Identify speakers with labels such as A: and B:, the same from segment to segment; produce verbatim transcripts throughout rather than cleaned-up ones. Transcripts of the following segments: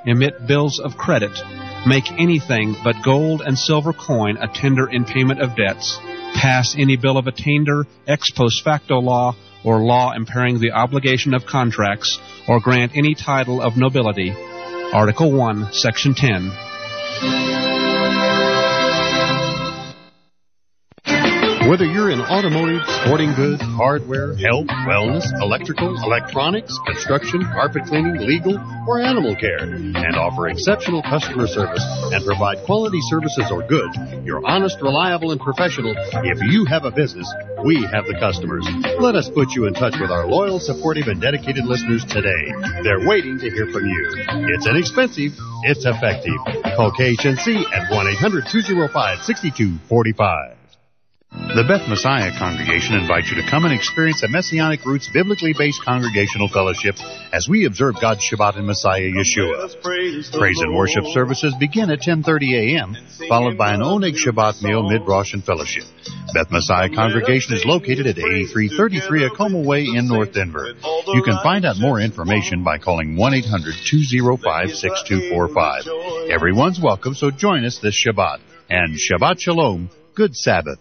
A: emit bills of credit, make anything but gold and silver coin a tender in payment of debts, pass any bill of attainder, ex post facto law, or law impairing the obligation of contracts, or grant any title of nobility. Article one, Section ten.
B: Whether you're in automotive, sporting goods, hardware, health, wellness, electrical, electronics, construction, carpet cleaning, legal, or animal care, and offer exceptional customer service and provide quality services or goods, you're honest, reliable, and professional. If you have a business, we have the customers. Let us put you in touch with our loyal, supportive, and dedicated listeners today. They're waiting to hear from you. It's inexpensive. It's effective. Call K H N C at one eight hundred two oh five six two four five. The Beth Messiah Congregation invites you to come and experience a Messianic Roots biblically-based congregational fellowship as we observe God's Shabbat in Messiah Yeshua. Praise and worship services begin at ten thirty a.m., followed by an Oneg Shabbat meal, mid-Rosh, and fellowship. Beth Messiah Congregation is located at eighty-three thirty-three Acoma Way in North Denver. You can find out more information by calling one eight hundred two oh five six two four five. Everyone's welcome, so join us this Shabbat. And Shabbat Shalom, good Sabbath.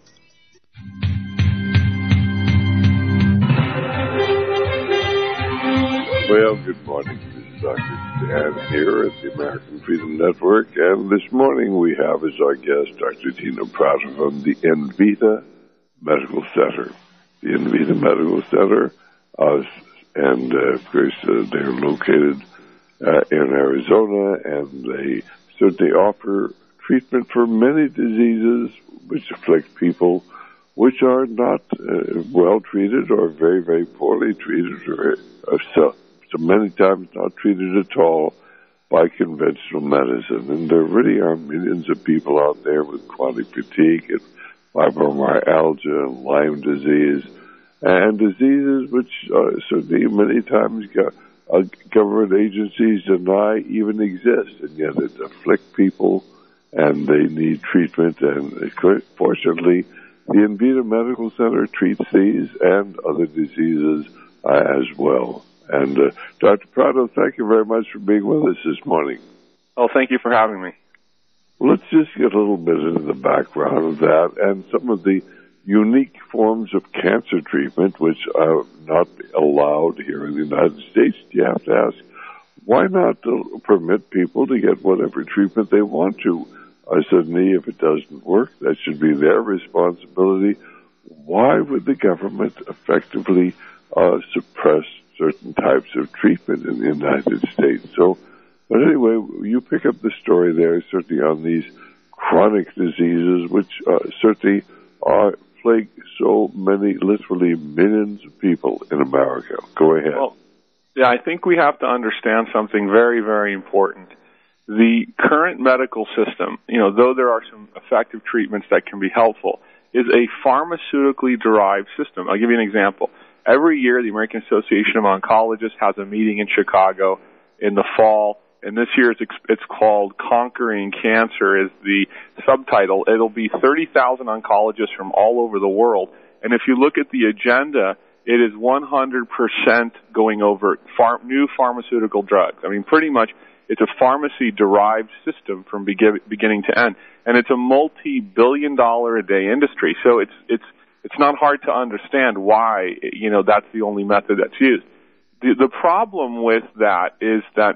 C: Well, good morning. This is Doctor Dan here at the American Freedom Network, and this morning we have as our guest Doctor Tina Prater from the Envita Medical Center. The Envita Medical Center, uh, and uh, of course uh, they're located uh, in Arizona, and they certainly offer treatment for many diseases which afflict people which are not uh, well treated or very, very poorly treated, or uh, so, so many times not treated at all by conventional medicine. And there really are millions of people out there with chronic fatigue and fibromyalgia and Lyme disease, and diseases which uh, certainly many times go, uh, government agencies deny even exist, and yet it afflict people, and they need treatment. And fortunately, the Envita Medical Center treats these and other diseases uh, as well. And uh, Doctor Prado, thank you very much for being with us this morning.
D: Oh, thank you for having me.
C: Let's just get a little bit into the background of that and some of the unique forms of cancer treatment which are not allowed here in the United States. You have to ask, why not uh, permit people to get whatever treatment they want to? I said, nee, if it doesn't work, that should be their responsibility. Why would the government effectively uh, suppress certain types of treatment in the United States? So, but anyway, you pick up the story there, certainly on these chronic diseases, which uh, certainly are plague so many, literally millions of people in America. Go ahead.
D: Well, yeah, I think we have to understand something very, very important. The current medical system, you know, though there are some effective treatments that can be helpful, is a pharmaceutically derived system. I'll give you an example. Every year, the American Association of Oncologists has a meeting in Chicago in the fall, and this year it's, it's called Conquering Cancer is the subtitle. It'll be thirty thousand oncologists from all over the world, and if you look at the agenda, it is one hundred percent going over phar- new pharmaceutical drugs. I mean, pretty much it's a pharmacy-derived system from begin- beginning to end, and it's a multi-billion dollar a day industry. So it's it's it's not hard to understand why, you know, that's the only method that's used. The, the problem with that is that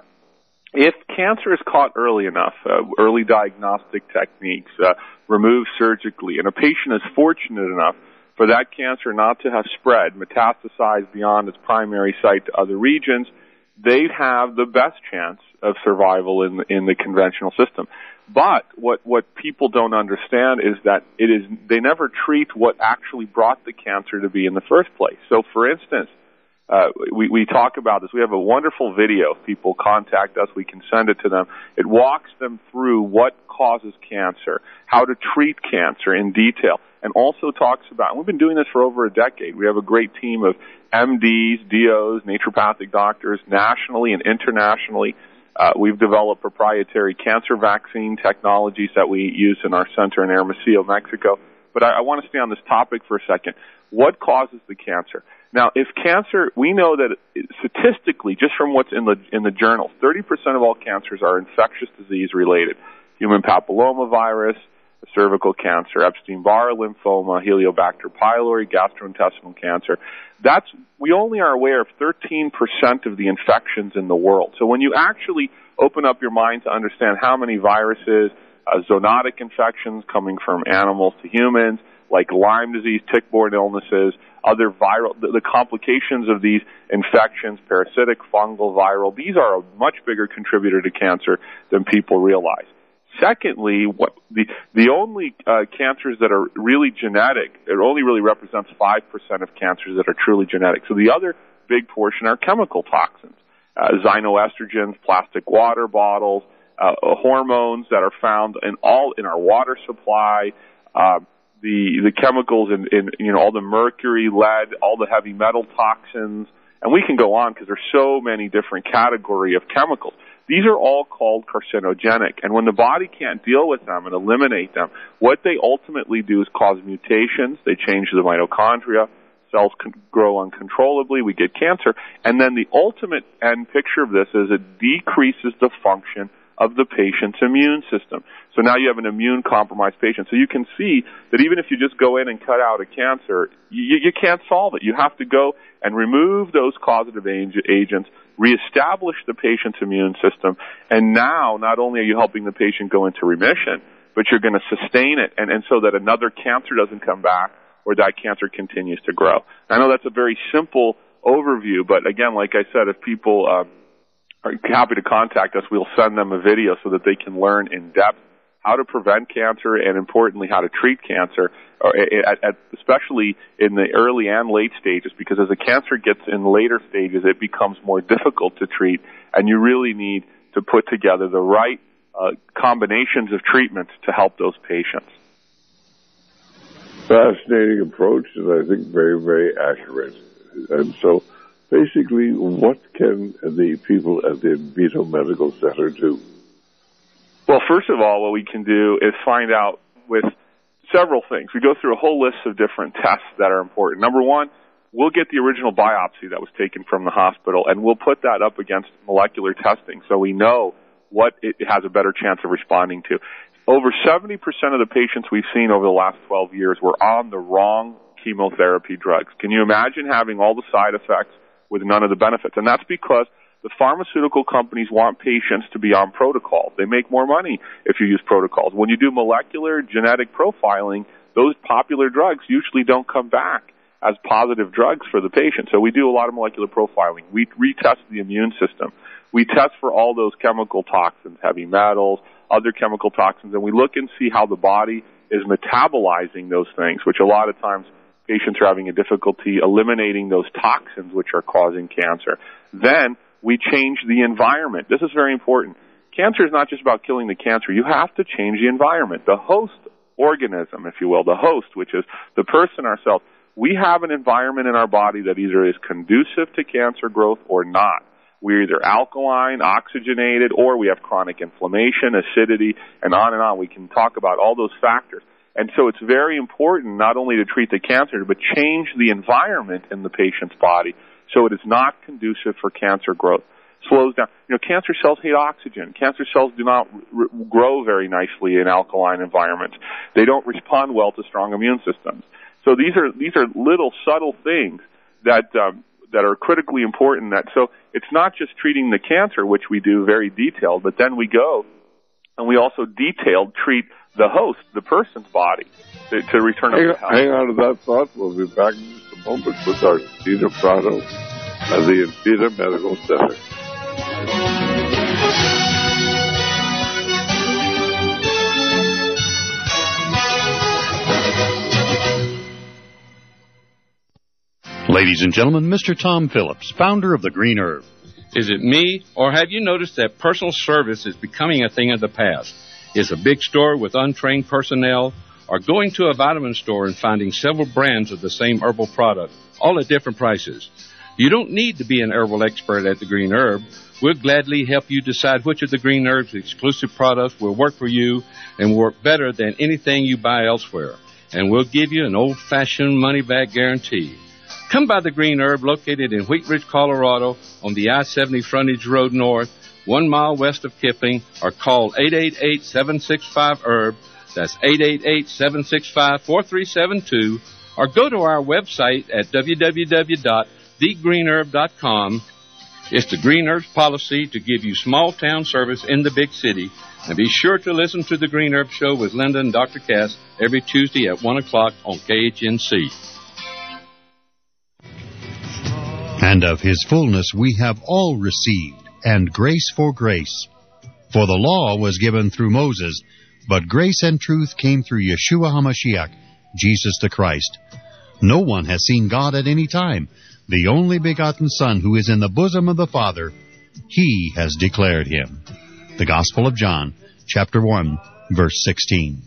D: if cancer is caught early enough, uh, early diagnostic techniques, uh, removed surgically, and a patient is fortunate enough for that cancer not to have spread, metastasized beyond its primary site to other regions, they'd have the best chance of survival in the, in the conventional system. But what, what people don't understand is that it is, they never treat what actually brought the cancer to be in the first place. So, for instance, uh, we, we talk about this. We have a wonderful video. If people contact us, we can send it to them. It walks them through what causes cancer, how to treat cancer in detail, and also talks about, and we've been doing this for over a decade. We have a great team of M Ds, D Os, naturopathic doctors, nationally and internationally. Uh, we've developed proprietary cancer vaccine technologies that we use in our center in Hermosillo, Mexico. But I, I want to stay on this topic for a second. What causes the cancer? Now, if cancer, we know that statistically, just from what's in the in the journals, thirty percent of all cancers are infectious disease related. Human papillomavirus, cervical cancer, Epstein-Barr lymphoma, Heliobacter pylori, gastrointestinal cancer. That's, we only are aware of thirteen percent of the infections in the world. So when you actually open up your mind to understand how many viruses, uh, zoonotic infections coming from animals to humans, like Lyme disease, tick-borne illnesses, other viral, the, the complications of these infections, parasitic, fungal, viral, these are a much bigger contributor to cancer than people realize. Secondly, what, the, the only uh, cancers that are really genetic, it only really represents five percent of cancers that are truly genetic. So the other big portion are chemical toxins, uh, xenoestrogens, plastic water bottles, uh, hormones that are found in all in our water supply, uh, the the chemicals in, in you know all the mercury, lead, all the heavy metal toxins, and we can go on because there's so many different category of chemicals. These are all called carcinogenic, and when the body can't deal with them and eliminate them, what they ultimately do is cause mutations. They change the mitochondria. Cells can grow uncontrollably. We get cancer, and then the ultimate end picture of this is it decreases the function of the patient's immune system. So now you have an immune-compromised patient. So you can see that even if you just go in and cut out a cancer, you, you can't solve it. You have to go and remove those causative agents, reestablish the patient's immune system, and now not only are you helping the patient go into remission, but you're going to sustain it, and, and so that another cancer doesn't come back or that cancer continues to grow. I know that's a very simple overview, but again, like I said, if people uh, are happy to contact us, we'll send them a video so that they can learn in depth how to prevent cancer and, importantly, how to treat cancer, or at, at, especially in the early and late stages, because as the cancer gets in later stages, it becomes more difficult to treat, and you really need to put together the right uh, combinations of treatments to help those patients.
C: Fascinating approach, and I think very, very accurate. And so, basically, what can the people at the Envita Medical Center do?
D: Well, first of all, what we can do is find out with several things. We go through a whole list of different tests that are important. Number one, we'll get the original biopsy that was taken from the hospital, and we'll put that up against molecular testing so we know what it has a better chance of responding to. Over seventy percent of the patients we've seen over the last twelve years were on the wrong chemotherapy drugs. Can you imagine having all the side effects with none of the benefits? And that's because the pharmaceutical companies want patients to be on protocols. They make more money if you use protocols. When you do molecular genetic profiling, those popular drugs usually don't come back as positive drugs for the patient. So we do a lot of molecular profiling. We retest the immune system. We test for all those chemical toxins, heavy metals, other chemical toxins, and we look and see how the body is metabolizing those things, which a lot of times patients are having a difficulty eliminating those toxins which are causing cancer. Then we change the environment. This is very important. Cancer is not just about killing the cancer. You have to change the environment. The host organism, if you will, the host, which is the person, ourselves, we have an environment in our body that either is conducive to cancer growth or not. We're either alkaline, oxygenated, or we have chronic inflammation, acidity, and on and on. We can talk about all those factors. And so it's very important not only to treat the cancer, but change the environment in the patient's body so it is not conducive for cancer growth. Slows down. You know, cancer cells hate oxygen. Cancer cells do not r- grow very nicely in alkaline environments. They don't respond well to strong immune systems. So these are these are little subtle things that um, that are critically important. That so it's not just treating the cancer, which we do very detailed, but then we go and we also detailed treat the host, the person's body, to, to return
C: hang,
D: to health.
C: Hang on to that thought. We'll be back in just a moment with our Tina Prato at the Envita Medical Center.
B: Ladies and gentlemen, Mister Tom Phillips, founder of the Green Herb.
E: Is it me, or have you noticed that personal service is becoming a thing of the past? Is a big store with untrained personnel, or going to a vitamin store and finding several brands of the same herbal product, all at different prices? You don't need to be an herbal expert at the Green Herb. We'll gladly help you decide which of the Green Herb's exclusive products will work for you and work better than anything you buy elsewhere. And we'll give you an old-fashioned money-back guarantee. Come by the Green Herb, located in Wheat Ridge, Colorado, on the I seventy frontage road north, one mile west of Kipling, or call eight eight eight, seven six five, herb. That's eight eight eight, seven six five, four three seven two. Or go to our website at w w w dot the green herb dot com. It's the Green Herb's policy to give you small-town service in the big city. And be sure to listen to the Green Herb Show with Linda and Doctor Cass every Tuesday at one o'clock on K H N C.
B: And of his fullness we have all received, and grace for grace. For the law was given through Moses, but grace and truth came through Yeshua HaMashiach, Jesus the Christ. No one has seen God at any time. The only begotten Son, who is in the bosom of the Father, He has declared Him. The Gospel of John, chapter one, verse sixteen.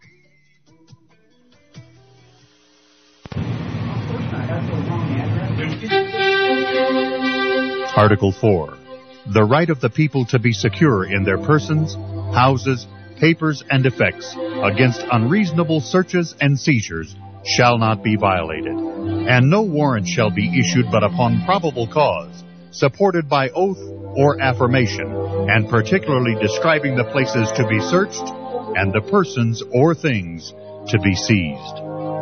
B: Article four. The right of the people to be secure in their persons, houses, papers, and effects against unreasonable searches and seizures shall not be violated, and no warrant shall be issued but upon probable cause, supported by oath or affirmation, and particularly describing the places to be searched and the persons or things to be seized.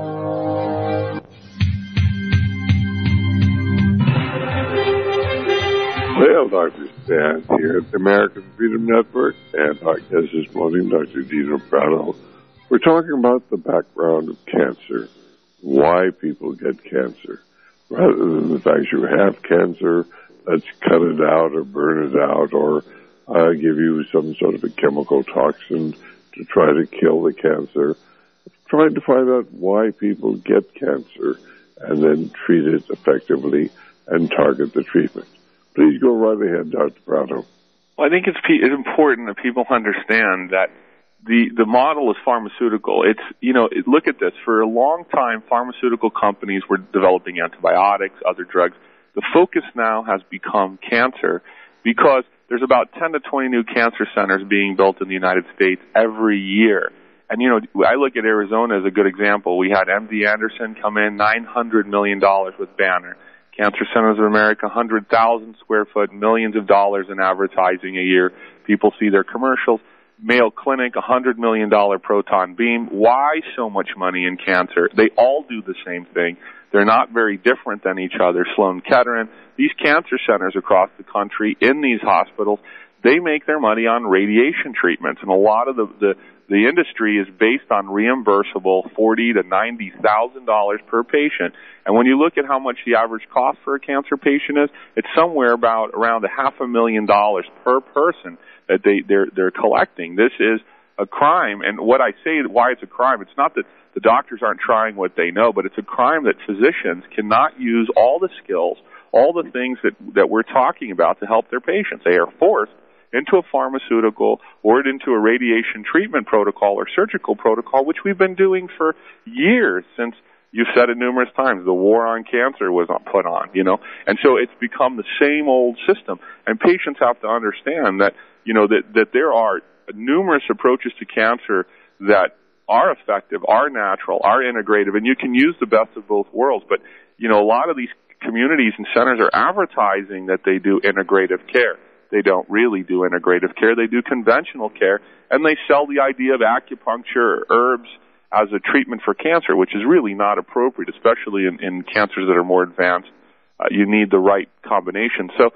C: Well, Doctor Stan here at the American Freedom Network, and our guest this morning, Doctor Dino Prado. We're talking about the background of cancer, why people get cancer. Rather than the fact you have cancer, let's cut it out or burn it out or uh, give you some sort of a chemical toxin to try to kill the cancer. Trying to find out why people get cancer and then treat it effectively and target the treatment. Please go right ahead, Doctor Prado.
D: Well, I think it's, it's important that people understand that the the model is pharmaceutical. It's, you know, it, look at this. For a long time, pharmaceutical companies were developing antibiotics, other drugs. The focus now has become cancer because there's about ten to twenty new cancer centers being built in the United States every year. And, you know, I look at Arizona as a good example. We had M D Anderson come in, nine hundred million dollars with Banner. Cancer Centers of America, one hundred thousand square foot, millions of dollars in advertising a year. People see their commercials. Mayo Clinic, one hundred million dollars proton beam. Why so much money in cancer? They all do the same thing. They're not very different than each other. Sloan Kettering, these cancer centers across the country, in these hospitals, they make their money on radiation treatments. And a lot of the, the, the industry is based on reimbursable forty thousand to ninety thousand dollars per patient. And when you look at how much the average cost for a cancer patient is, it's somewhere about around a half a million dollars per person that they, they're, they're collecting. This is a crime. And what I say, why it's a crime, it's not that the doctors aren't trying what they know, but it's a crime that physicians cannot use all the skills, all the things that, that we're talking about to help their patients. They are forced into a pharmaceutical or into a radiation treatment protocol or surgical protocol, which we've been doing for years since, you've said it numerous times, the war on cancer was put on, you know. And so it's become the same old system. And patients have to understand that, you know, that, that there are numerous approaches to cancer that are effective, are natural, are integrative, and you can use the best of both worlds. But, you know, a lot of these communities and centers are advertising that they do integrative care. They don't really do integrative care. They do conventional care, and they sell the idea of acupuncture, herbs, as a treatment for cancer, which is really not appropriate, especially in, in cancers that are more advanced. Uh, you need the right combination. So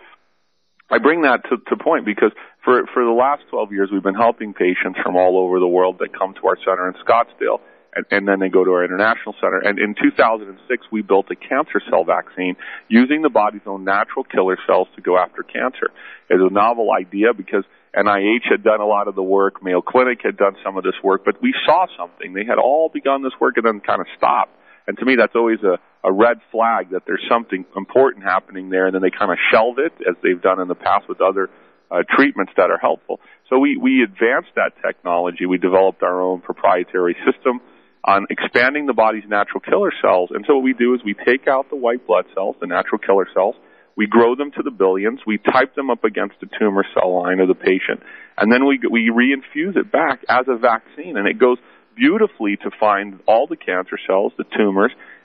D: I bring that to, to point because for, for the last twelve years, we've been helping patients from all over the world that come to our center in Scottsdale, and, and then they go to our international center. And in two thousand six, we built a cancer cell vaccine using the body's own natural killer cells to go after cancer. It's a novel idea because N I H had done a lot of the work. Mayo Clinic had done some of this work, but we saw something. They had all begun this work and then kind of stopped. And to me, that's always a, a red flag that there's something important happening there, and then they kind of shelve it, as they've done in the past with other uh, treatments that are helpful. So we, we advanced that technology. We developed our own proprietary system on expanding the body's natural killer cells. And so what we do is we take out the white blood cells, the natural killer cells, we grow them to the billions. We type them up against the tumor cell line of the patient. And then we we reinfuse it back as a vaccine. And it goes beautifully to find all the cancer cells, the tumors,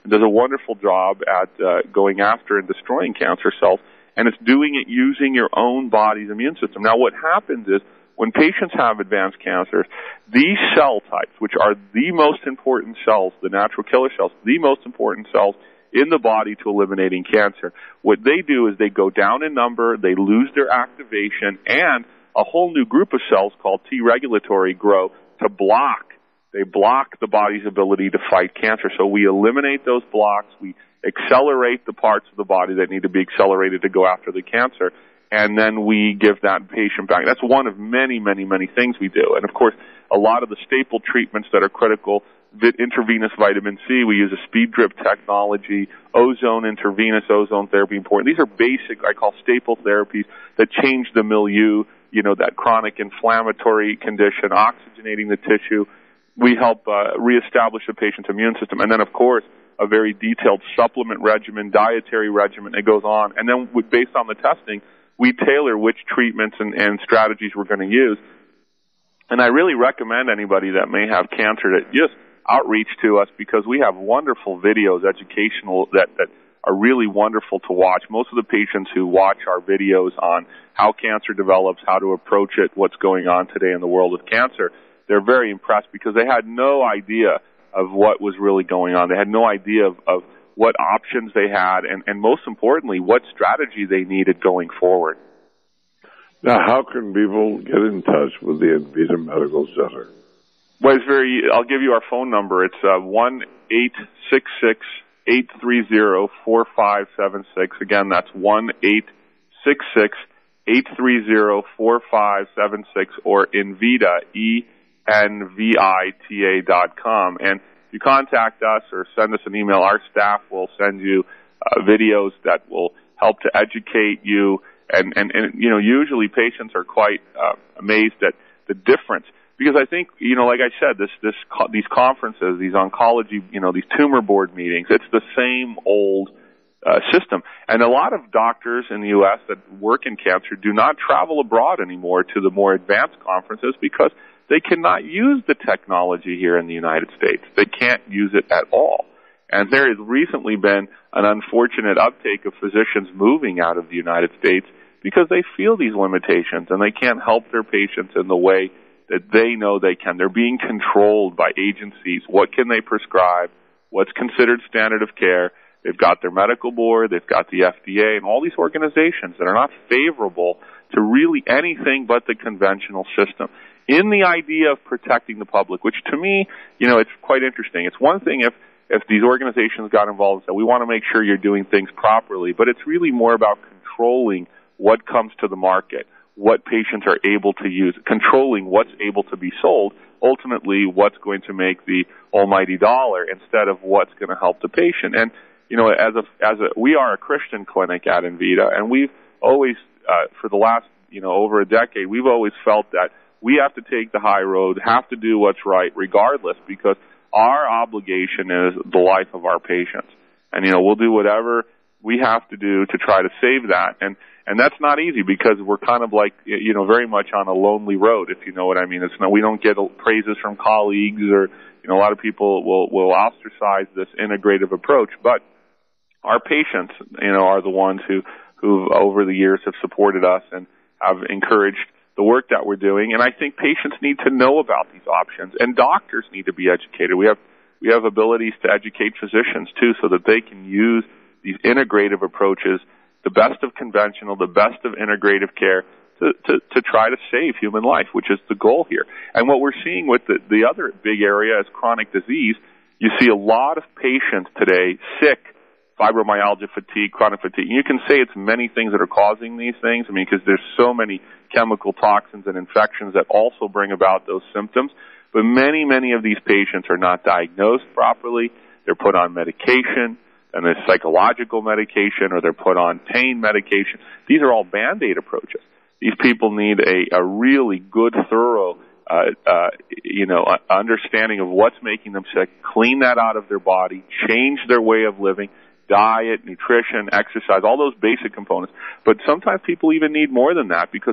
D: It does a wonderful job at uh, going after and destroying cancer cells, and it's doing it using your own body's immune system. Now, what happens is when patients have advanced cancers, these cell types, which are the most important cells, the natural killer cells, the most important cells in the body to eliminating cancer, what they do is they go down in number, they lose their activation, and a whole new group of cells called T regulatory grow to block. They block the body's ability to fight cancer. So we eliminate those blocks, we accelerate the parts of the body that need to be accelerated to go after the cancer, and then we give that patient back. That's one of many, many, many things we do. And of course, a lot of the staple treatments that are critical, intravenous vitamin C, we use a speed drip technology, ozone, intravenous ozone therapy important. These are basic, I call staple therapies that change the milieu, you know, that chronic inflammatory condition, oxygenating the tissue. We help uh, reestablish the patient's immune system. And then, of course, a very detailed supplement regimen, dietary regimen, it goes on. And then based on the testing, we tailor which treatments and, and strategies we're going to use. And I really recommend anybody that may have cancer to just outreach to us, because we have wonderful videos, educational, that, that are really wonderful to watch. Most of the patients who watch our videos on how cancer develops, how to approach it, what's going on today in the world of cancer, they're very impressed because they had no idea of what was really going on. They had no idea of, of what options they had, and, and most importantly, what strategy they needed going forward.
C: Now, how can people get in touch with the Envita Medical Center?
D: Well, it's very, I'll give you our phone number. It's uh, one eight six six, eight three zero, four five seven six. Again, that's one eight six six, eight three zero, four five seven six, or Envita, E N V I T A dot com. And if you contact us or send us an email, our staff will send you uh, videos that will help to educate you. And, and, and, you know, usually patients are quite uh, amazed at the difference. Because I think, you know, like I said, this, this, these conferences, these oncology, you know, these tumor board meetings, it's the same old uh, system. And a lot of doctors in the U S that work in cancer do not travel abroad anymore to the more advanced conferences because they cannot use the technology here in the United States. They can't use it at all. And there has recently been an unfortunate uptake of physicians moving out of the United States because they feel these limitations and they can't help their patients in the way that they know they can. They're being controlled by agencies. What can they prescribe? What's considered standard of care? They've got their medical board, they've got the F D A, and all these organizations that are not favorable to really anything but the conventional system. In the idea of protecting the public, which to me, you know, it's quite interesting. It's one thing if, if these organizations got involved and said, we want to make sure you're doing things properly, but it's really more about controlling what comes to the market, what patients are able to use, controlling what's able to be sold, ultimately what's going to make the almighty dollar instead of what's going to help the patient. And, you know, as a, as a, we are a Christian clinic at Envita, and we've always, uh, for the last, you know, over a decade, we've always felt that we have to take the high road, have to do what's right regardless, because our obligation is the life of our patients. And, you know, we'll do whatever we have to do to try to save that. And, And that's not easy because we're kind of like, you know, very much on a lonely road, if you know what I mean. It's not, we don't get praises from colleagues, or, you know, a lot of people will, will ostracize this integrative approach. But our patients, you know, are the ones who, who over the years have supported us and have encouraged the work that we're doing. And I think patients need to know about these options, and doctors need to be educated. We have, we have abilities to educate physicians too, so that they can use these integrative approaches, the best of conventional, the best of integrative care, to, to, to try to save human life, which is the goal here. And what we're seeing with the, the other big area is chronic disease. You see a lot of patients today sick, fibromyalgia, fatigue, chronic fatigue. And you can say it's many things that are causing these things. I mean, because there's so many chemical toxins and infections that also bring about those symptoms. But many, many of these patients are not diagnosed properly. They're put on medication, and there's psychological medication, or they're put on pain medication. These are all Band-Aid approaches. These people need a, a really good, thorough, uh, uh, you know, understanding of what's making them sick, clean that out of their body, change their way of living, diet, nutrition, exercise, all those basic components. But sometimes people even need more than that, because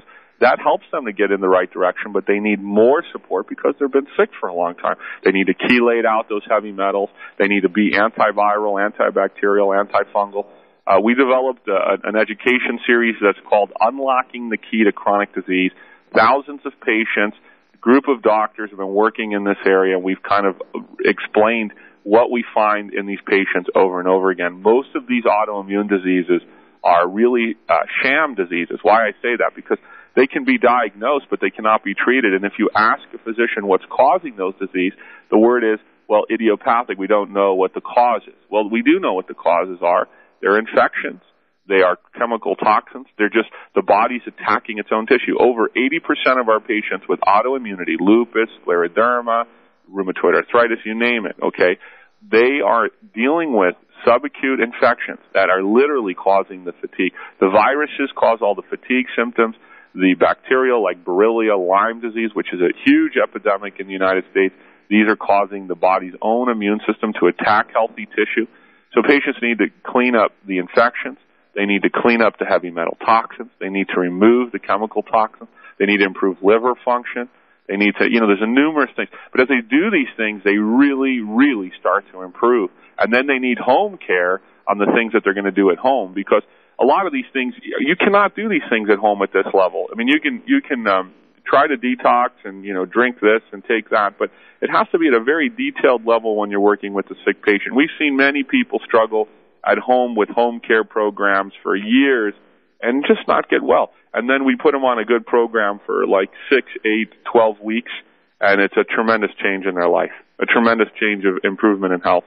D: That helps them to get in the right direction, but they need more support because they've been sick for a long time. They need to chelate out those heavy metals. They need to be antiviral, antibacterial, antifungal. Uh, we developed uh, an education series that's called Unlocking the Key to Chronic Disease. Thousands of patients, a group of doctors have been working in this area. We've kind of explained what we find in these patients over and over again. Most of these autoimmune diseases are really uh, sham diseases. Why I say that? Because they can be diagnosed, but they cannot be treated. And if you ask a physician what's causing those diseases, the word is, well, idiopathic. We don't know what the cause is. Well, we do know what the causes are. They're infections. They are chemical toxins. They're just the body's attacking its own tissue. Over eighty percent of our patients with autoimmunity, lupus, scleroderma, rheumatoid arthritis, you name it, okay, they are dealing with subacute infections that are literally causing the fatigue. The viruses cause all the fatigue symptoms. The bacterial, like Borrelia, Lyme disease, which is a huge epidemic in the United States, these are causing the body's own immune system to attack healthy tissue. So patients need to clean up the infections. They need to clean up the heavy metal toxins. They need to remove the chemical toxins. They need to improve liver function. They need to, you know, there's a numerous things. But as they do these things, they really, really start to improve. And then they need home care on the things that they're going to do at home, because a lot of these things, you cannot do these things at home at this level. I mean, you can, you can, um, try to detox and, you know, drink this and take that, but it has to be at a very detailed level when you're working with a sick patient. We've seen many people struggle at home with home care programs for years and just not get well. And then we put them on a good program for like six, eight, twelve weeks, and it's a tremendous change in their life, a tremendous change of improvement in health.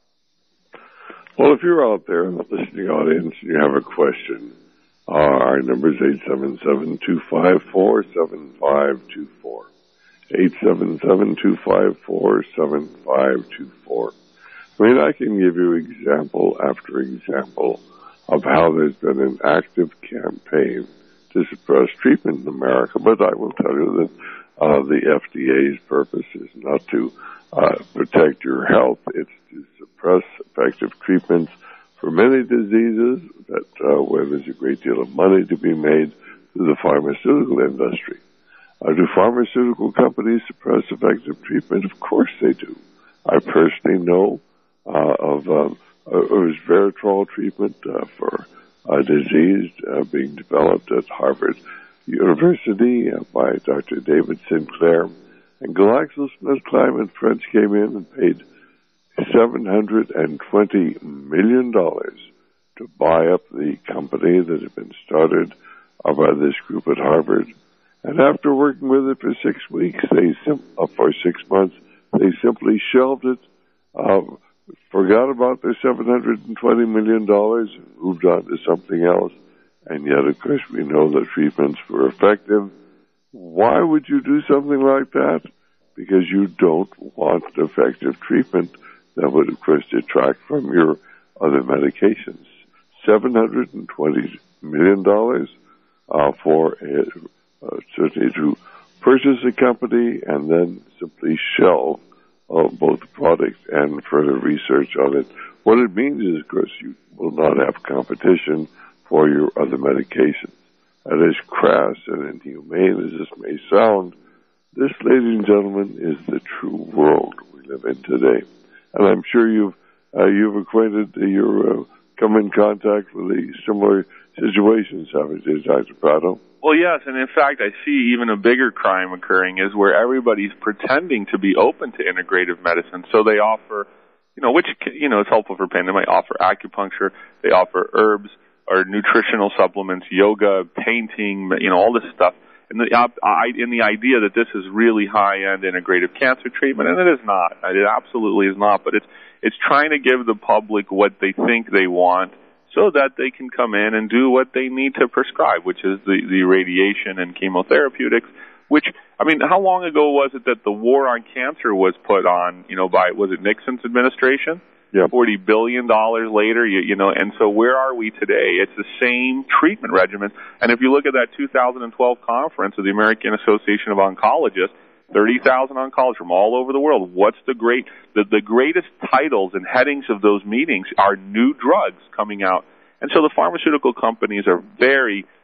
C: Well, if you're out there in the listening audience and you have a question, uh, our number is eight seven seven, two five four, seven five two four. eight seven seven, two five four, seven five two four. I mean, I can give you example after example of how there's been an active campaign to suppress treatment in America, but I will tell you that uh, the F D A's purpose is not to uh, protect your health, it's to suppress effective treatments for many diseases that uh, where there's a great deal of money to be made through the pharmaceutical industry. Uh, do pharmaceutical companies suppress effective treatment? Of course they do. I personally know uh, of um, a resveratrol treatment uh, for a disease uh, being developed at Harvard University uh, by Doctor David Sinclair. And GlaxoSmithKline and friends came in and paid seven hundred twenty million dollars to buy up the company that had been started uh, by this group at Harvard. And after working with it for six weeks, they sim- uh, for six months, they simply shelved it, uh, forgot about their seven hundred twenty million dollars, and moved on to something else. And yet, of course, we know the treatments were effective. Why would you do something like that? Because you don't want effective treatment that would, of course, detract from your other medications. seven hundred twenty million dollars uh, for a, uh, certainly to purchase a company and then simply shelve uh, both the product and further research on it. What it means is, of course, you will not have competition for your other medications. And as crass and inhumane as this may sound, this, ladies and gentlemen, is the true world we live in today. And I'm sure you've uh, you've acquainted uh, your uh, come in contact with the similar situations, haven't you, Doctor Prado?
D: Well, yes, and in fact, I see even a bigger crime occurring is where everybody's pretending to be open to integrative medicine. So they offer, you know, which, you know, is helpful for pain. They might offer acupuncture, they offer herbs or nutritional supplements, yoga, painting, you know, all this stuff. In the, in the idea that this is really high-end integrative cancer treatment, and it is not. It absolutely is not, but it's it's trying to give the public what they think they want so that they can come in and do what they need to prescribe, which is the, the radiation and chemotherapeutics, which, I mean, how long ago was it that the war on cancer was put on, you know, by, was it Nixon's administration?
C: Yeah.
D: forty billion dollars later, you, you know, and so where are we today? It's the same treatment regimen. And if you look at that two thousand twelve conference of the American Association of Oncologists, thirty thousand oncologists from all over the world, what's the great, the, the greatest titles and headings of those meetings are new drugs coming out. And so the pharmaceutical companies are very,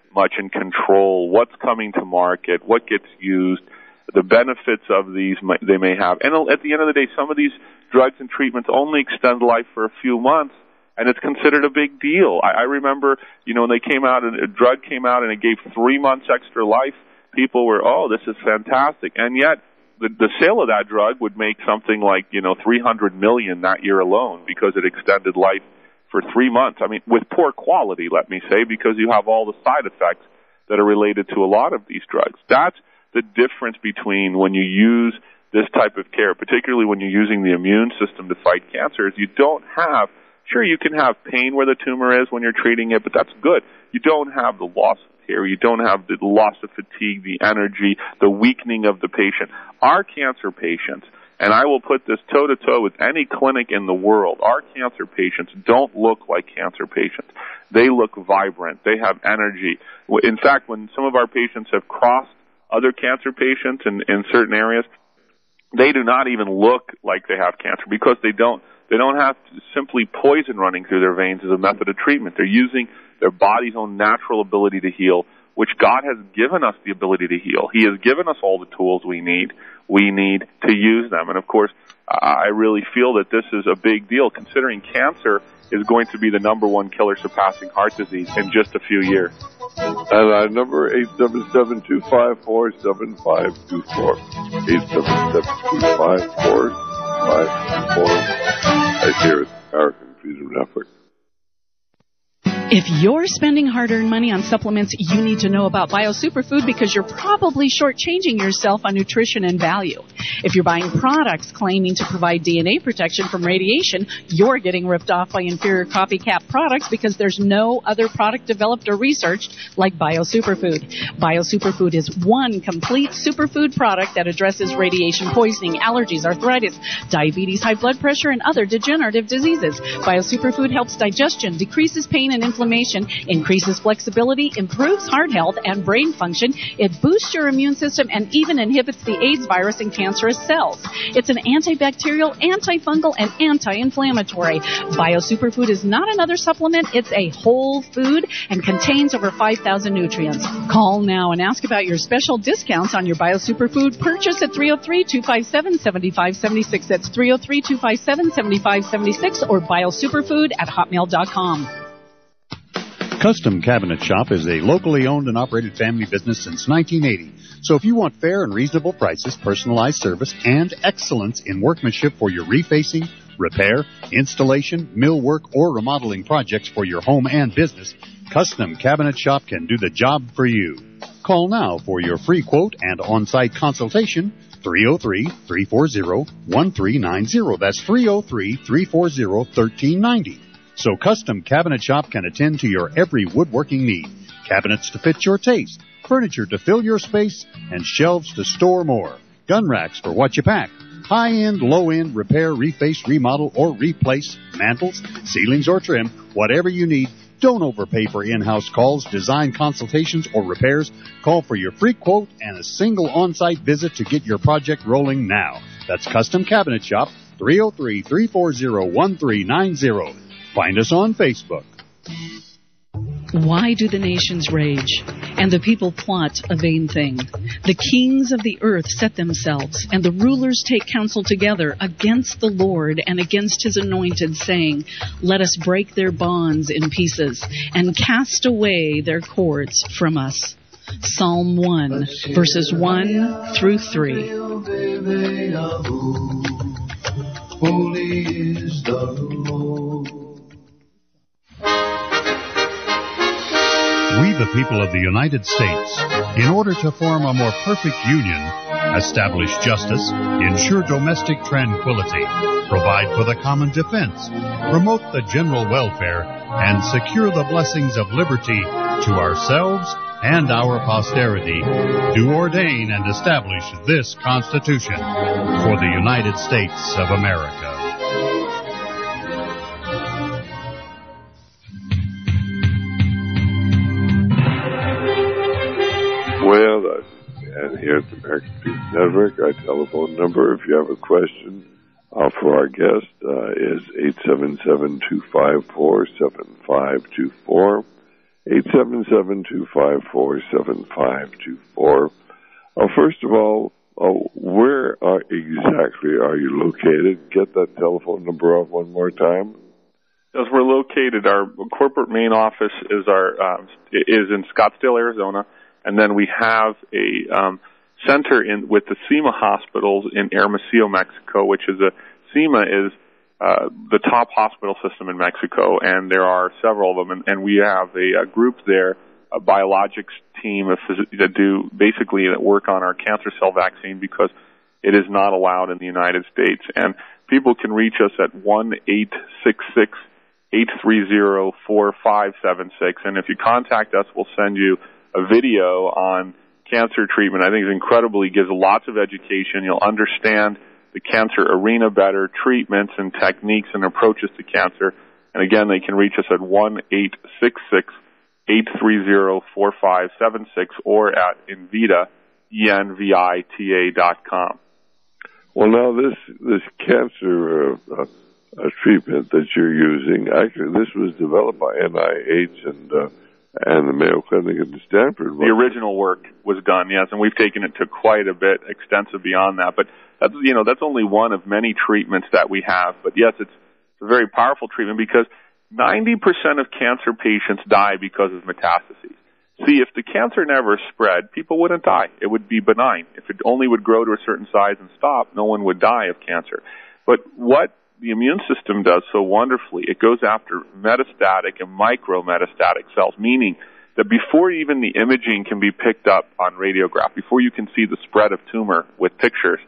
D: much in control what's coming to market, what gets used, the benefits of these may, they may have. And at the end of the day, some of these drugs and treatments only extend life for a few months, and it's considered a big deal. I, I remember, you know, when they came out and a drug came out and it gave three months extra life, people were, oh, this is fantastic. And yet, the, the sale of that drug would make something like, you know, three hundred million dollars that year alone because it extended life for three months. I mean, with poor quality, let me say, because you have all the side effects that are related to a lot of these drugs. That's the difference between when you use this type of care, particularly when you're using the immune system to fight cancer, is you don't have, sure, you can have pain where the tumor is when you're treating it, but that's good. You don't have the loss of hair. You don't have the loss of fatigue, the energy, the weakening of the patient. Our cancer patients, and I will put this toe-to-toe with any clinic in the world, our cancer patients don't look like cancer patients. They look vibrant. They have energy. In fact, when some of our patients have crossed other cancer patients in, in certain areas, they do not even look like they have cancer because they don't they don't have simply poison running through their veins as a method of treatment. They're using their body's own natural ability to heal, which God has given us the ability to heal. He has given us all the tools we need. We need to use them. And of course, I really feel that this is a big deal, considering cancer is going to be the number one killer surpassing heart disease in just a few years.
C: And our number, eight seven seven, two five four, seven five two four. eight seven seven, two five four, seven five two four. Right here at American Freedom Network.
F: If you're spending hard-earned money on supplements, you need to know about BioSuperfood because you're probably shortchanging yourself on nutrition and value. If you're buying products claiming to provide D N A protection from radiation, you're getting ripped off by inferior copycat products because there's no other product developed or researched like BioSuperfood. BioSuperfood is one complete superfood product that addresses radiation poisoning, allergies, arthritis, diabetes, high blood pressure, and other degenerative diseases. BioSuperfood helps digestion, decreases pain and inflammation, increases flexibility, improves heart health and brain function. It boosts your immune system and even inhibits the AIDS virus in cancerous cells. It's an antibacterial, antifungal, and anti-inflammatory. BioSuperfood is not another supplement. It's a whole food and contains over five thousand nutrients. Call now and ask about your special discounts on your BioSuperfood purchase at three oh three, two five seven, seven five seven six. That's three oh three, two five seven, seven five seven six or biosuperfood at hotmail dot com.
G: Custom Cabinet Shop is a locally owned and operated family business since nineteen eighty. So if you want fair and reasonable prices, personalized service, and excellence in workmanship for your refacing, repair, installation, millwork, or remodeling projects for your home and business, Custom Cabinet Shop can do the job for you. Call now for your free quote and on-site consultation, three oh three, three four zero, one three nine zero. That's three oh three, three four zero, one three nine zero. So Custom Cabinet Shop can attend to your every woodworking need. Cabinets to fit your taste, furniture to fill your space, and shelves to store more. Gun racks for what you pack. High-end, low-end, repair, reface, remodel, or replace, mantles, ceilings, or trim, whatever you need. Don't overpay for in-house calls, design consultations, or repairs. Call for your free quote and a single on-site visit to get your project rolling now. That's Custom Cabinet Shop, three oh three, three four zero, one three nine zero. Find us on Facebook.
F: Why do the nations rage and the people plot a vain thing? The kings of the earth set themselves, and the rulers take counsel together against the Lord and against his anointed, saying, let us break their bonds in pieces and cast away their cords from us. Psalm one, verses one through three.
H: Holy is the Lord.
G: We, the people of the United States, in order to form a more perfect union, establish justice, ensure domestic tranquility, provide for the common defense, promote the general welfare, and secure the blessings of liberty to ourselves and our posterity, do ordain and establish this Constitution for the United States of America.
C: Well, uh, and here at the American Freedom Network, our telephone number, if you have a question uh, for our guest, uh, is eight seven seven, two five four, seven five two four. eight seven seven, two five four, seven five two four. Uh, first of all, uh, where are exactly are you located? Get that telephone number off one more time.
D: As we're located, our corporate main office is our uh, is in Scottsdale, Arizona, and then we have a um, center in with the SEMA hospitals in Hermosillo, Mexico, which is a SEMA is uh, the top hospital system in Mexico, and there are several of them, and, and we have a, a group there, a biologics team of phys- that do basically that work on our cancer cell vaccine because it is not allowed in the United States, and people can reach us at one eight six six eight three zero, four five seven six. And if you contact us, we'll send you a video on cancer treatment. I think it's incredibly, gives lots of education. You'll understand the cancer arena better, treatments and techniques and approaches to cancer. And again, they can reach us at one eight six six eight three zero, four five seven six or at Envita, E N V I T A dot com.
C: Well, now this, this cancer, uh, uh a treatment that you're using. Actually, this was developed by N I H and uh, and the Mayo Clinic in Stanford.
D: The original work was done, yes, and we've taken it to quite a bit extensive beyond that. But that's, you know, that's only one of many treatments that we have. But yes, it's a very powerful treatment because ninety percent of cancer patients die because of metastases. See, if the cancer never spread, people wouldn't die. It would be benign. If it only would grow to a certain size and stop, no one would die of cancer. But what the immune system does so wonderfully, it goes after metastatic and micrometastatic cells, meaning that before even the imaging can be picked up on radiograph, before you can see the spread of tumor with pictures,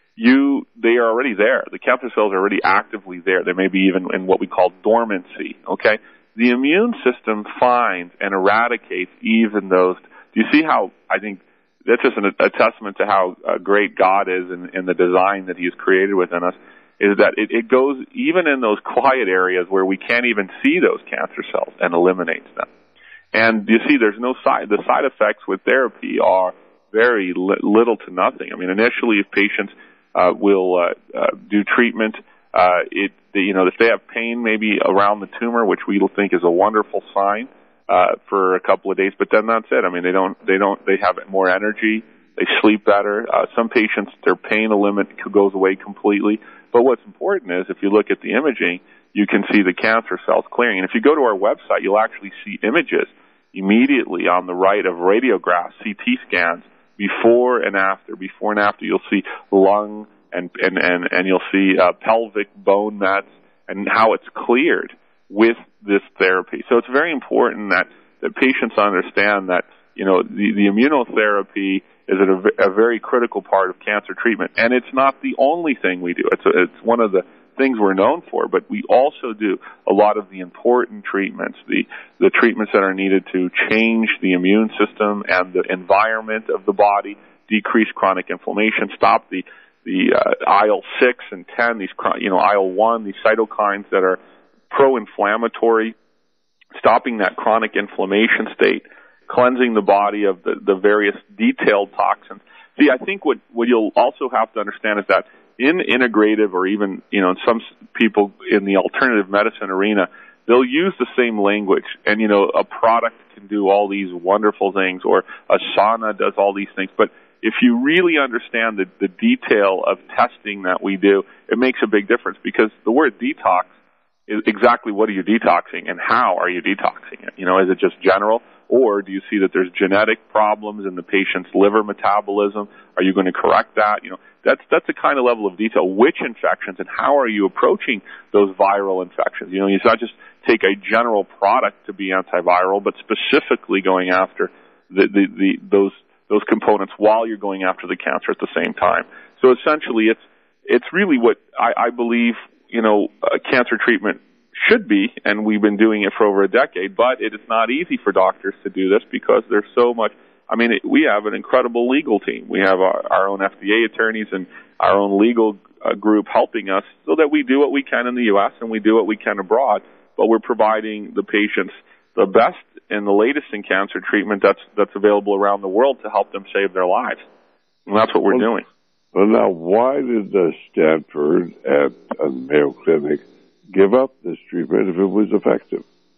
D: you they are already there. The cancer cells are already actively there. They may be even in what we call dormancy, okay? The immune system finds and eradicates even those. Do you see how, I think, that's just an, a testament to how uh, great God is in, in the design that He has created within us, is that it, it goes even in those quiet areas where we can't even see those cancer cells and eliminates them. And you see, there's no side, the side effects with therapy are very li- little to nothing. I mean, initially, if patients uh, will uh, uh, do treatment, uh, it, you know, if they have pain maybe around the tumor, which we think is a wonderful sign, uh, for a couple of days, but then that's it. I mean, they don't, they don't, they have more energy, they sleep better. Uh, some patients, their pain limit goes away completely. But what's important is if you look at the imaging, you can see the cancer cells clearing. And if you go to our website, you'll actually see images immediately on the right of radiographs, C T scans, before and after. Before and after, you'll see lung and, and, and, and you'll see uh, pelvic bone mets and how it's cleared with this therapy. So it's very important that, that patients understand that, you know, the, the immunotherapy is a, a very critical part of cancer treatment. And it's not the only thing we do. It's, a, it's one of the things we're known for, but we also do a lot of the important treatments, the, the treatments that are needed to change the immune system and the environment of the body, decrease chronic inflammation, stop the, the uh, I L six and ten, these, you know, I L one, these cytokines that are pro-inflammatory, stopping that chronic inflammation state, cleansing the body of the, the various detailed toxins. See, I think what, what you'll also have to understand is that in integrative or even, you know, some people in the alternative medicine arena, they'll use the same language. And, you know, a product can do all these wonderful things or a sauna does all these things. But if you really understand the, the detail of testing that we do, it makes a big difference because the word detox is exactly what are you detoxing and how are you detoxing it? You know, is it just general? Or do you see that there's genetic problems in the patient's liver metabolism? Are you going to correct that? You know, that's that's the kind of level of detail. Which infections and how are you approaching those viral infections? You know, you not just take a general product to be antiviral, but specifically going after the, the, the those those components while you're going after the cancer at the same time. So essentially, it's it's really what I, I believe. You know, uh, cancer treatment should be, and we've been doing it for over a decade, but it is not easy for doctors to do this because there's so much. I mean, it, we have an incredible legal team. We have our, our own F D A attorneys and our own legal uh, group helping us so that we do what we can in the U S and we do what we can abroad, but we're providing the patients the best and the latest in cancer treatment that's that's available around the world to help them save their lives. And that's what we're
C: well,
D: doing.
C: Well, now, why did uh, Stanford at uh, Mayo Clinic give up this treatment if it was effective?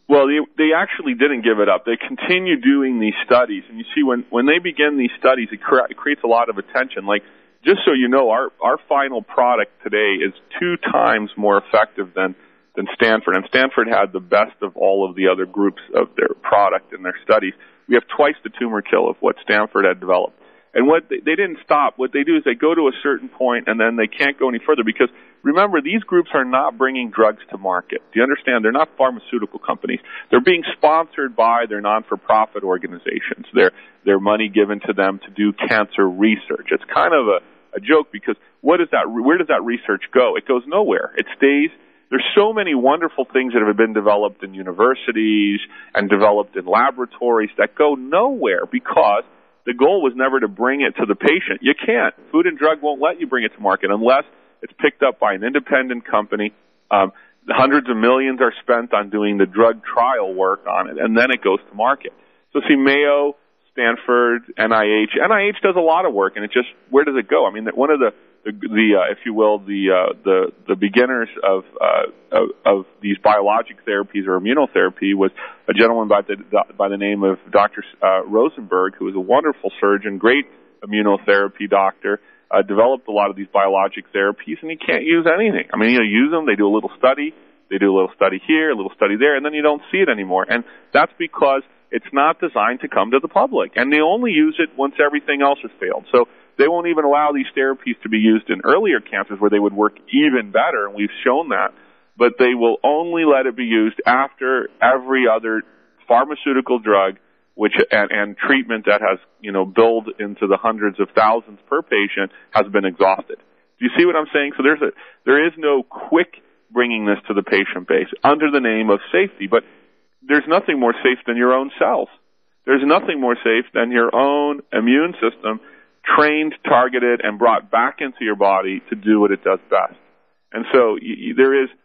D: Well, they, they actually didn't give it up. They continue doing these studies. And you see, when, when they begin these studies, it, cre- it creates a lot of attention. Like, just so you know, our, our final product today is two times more effective than, than Stanford. And Stanford had the best of all of the other groups of their product in their studies. We have twice the tumor kill of what Stanford had developed. And what they, they didn't stop. What they do is they go to a certain point and then they can't go any further because, remember, these groups are not bringing drugs to market. Do you understand? They're not pharmaceutical companies. They're being sponsored by their non-for-profit organizations. They're, they're money given to them to do cancer research. It's kind of a, a joke because what is that, where does that research go? It goes nowhere. It stays. There's so many wonderful things that have been developed in universities and developed in laboratories that go nowhere because the goal was never to bring it to the patient. You can't. Food and Drug won't let you bring it to market unless it's picked up by an independent company. Um, hundreds of millions are spent on doing the drug trial work on it, and then it goes to market. So see, Mayo, Stanford, N I H. N I H does a lot of work, and it just, where does it go? I mean, one of the, the, the uh, if you will, the uh, the the beginners of, uh, of of these biologic therapies or immunotherapy was a gentleman by the by the name of Doctor Uh, Rosenberg, who was a wonderful surgeon, great immunotherapy doctor. Uh, developed a lot of these biologic therapies, and you can't use anything. I mean, you use them, they do a little study, they do a little study here, a little study there, and then you don't see it anymore. And that's because it's not designed to come to the public. And they only use it once everything else has failed. So they won't even allow these therapies to be used in earlier cancers where they would work even better, and we've shown that. But they will only let it be used after every other pharmaceutical drug which and, and treatment that has, you know, billed into the hundreds of thousands per patient has been exhausted. Do you see what I'm saying? So there's a, there is no quick bringing this to the patient base under the name of safety, but there's nothing more safe than your own cells. There's nothing more safe than your own immune system trained, targeted, and brought back into your body to do what it does best. And so y- y- there is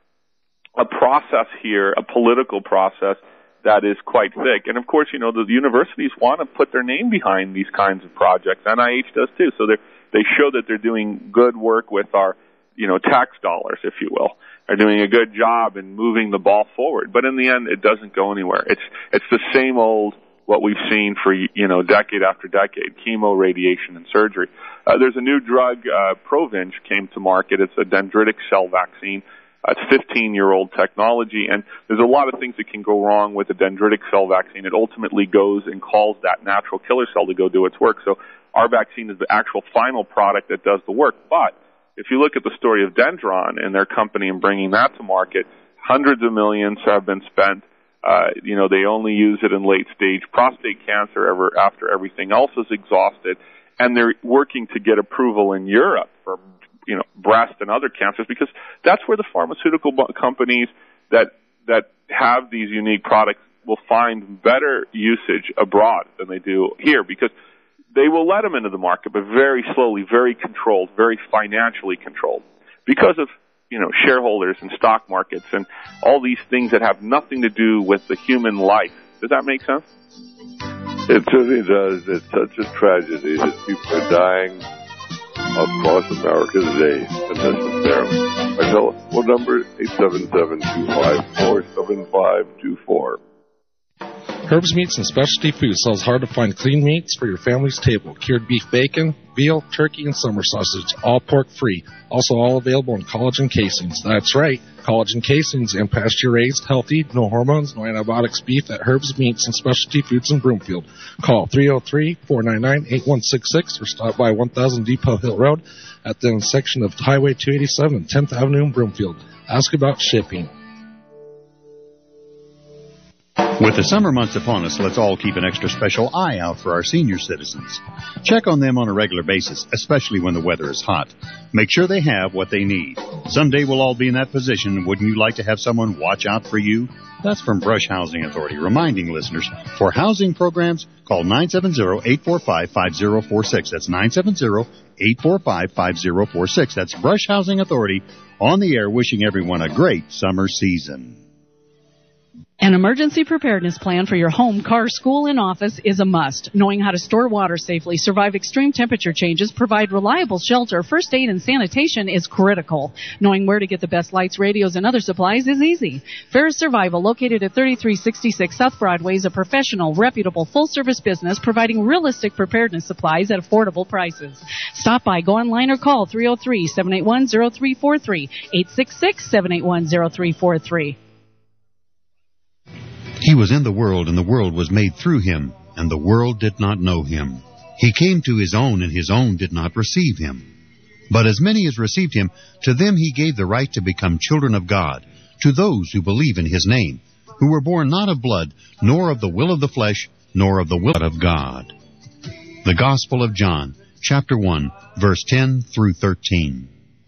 D: a process here, a political process, that is quite thick. And of course, you know, the universities want to put their name behind these kinds of projects. N I H does too. So they they show that they're doing good work with our, you know, tax dollars, if you will. They're doing a good job in moving the ball forward. But in the end, it doesn't go anywhere. It's it's the same old what we've seen for, you know, decade after decade, chemo, radiation, and surgery. Uh, there's a new drug, uh, Provenge, came to market. It's a dendritic cell vaccine. Uh, it's fifteen-year-old technology, and there's a lot of things that can go wrong with a dendritic cell vaccine. It ultimately goes and calls that natural killer cell to go do its work. So our vaccine is the actual final product that does the work. But if you look at the story of Dendron and their company and bringing that to market, hundreds of millions have been spent. Uh, you know, they only use it in late-stage prostate cancer ever, after everything else is exhausted, and they're working to get approval in Europe for, you know, breast and other cancers, because that's where the pharmaceutical companies that that have these unique products will find better usage abroad than they do here, because they will let them into the market, but very slowly, very controlled, very financially controlled, because of, you know, shareholders and stock markets and all these things that have nothing to do with the human life. Does that make sense?
C: It certainly does. It's such a tragedy that people are dying across America today, and this is there. My telephone number is eight seven seven, two five four, seven five two four.
I: Herb's Meats and Specialty Foods sells hard-to-find clean meats for your family's table. Cured beef bacon, veal, turkey, and summer sausage, all pork-free. Also all available in collagen casings. That's right, collagen casings and pasture-raised, healthy, no hormones, no antibiotics beef at Herb's Meats and Specialty Foods in Broomfield. Call three oh three, four nine nine, eight one six six or stop by one thousand Depot Hill Road at the intersection of Highway two eighty-seven and tenth Avenue in Broomfield. Ask about shipping.
G: With the summer months upon us, let's all keep an extra special eye out for our senior citizens. Check on them on a regular basis, especially when the weather is hot. Make sure they have what they need. Someday we'll all be in that position. Wouldn't you like to have someone watch out for you? That's from Brush Housing Authority, reminding listeners, for housing programs, call nine seven zero, eight four five, five zero four six. That's nine seven zero, eight four five, five zero four six. That's Brush Housing Authority on the air, wishing everyone a great summer season.
F: An emergency preparedness plan for your home, car, school, and office is a must. Knowing how to store water safely, survive extreme temperature changes, provide reliable shelter, first aid, and sanitation is critical. Knowing where to get the best lights, radios, and other supplies is easy. Ferris Survival, located at thirty-three sixty-six South Broadway, is a professional, reputable, full-service business providing realistic preparedness supplies at affordable prices. Stop by, go online, or call three oh three, seven eight one, oh three four three, eight six six, seven eight one, oh three four three.
G: He was in the world, and the world was made through him, and the world did not know him. He came to his own, and his own did not receive him. But as many as received him, to them he gave the right to become children of God, to those who believe in his name, who were born not of blood, nor of the will of the flesh, nor of the will of God. The Gospel of John, chapter one, verse ten through thirteen.